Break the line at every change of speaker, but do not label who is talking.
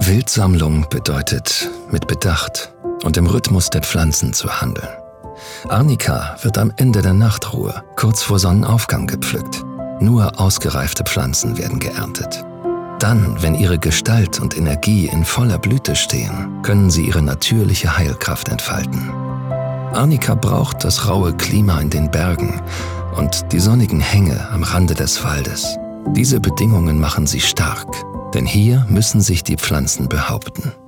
Wildsammlung bedeutet, mit Bedacht und im Rhythmus der Pflanzen zu handeln. Arnika wird am Ende der Nachtruhe, kurz vor Sonnenaufgang, gepflückt. Nur ausgereifte Pflanzen werden geerntet. Dann, wenn ihre Gestalt und Energie in voller Blüte stehen, können sie ihre natürliche Heilkraft entfalten. Arnika braucht das raue Klima in den Bergen und die sonnigen Hänge am Rande des Waldes. Diese Bedingungen machen sie stark, denn hier müssen sich die Pflanzen behaupten.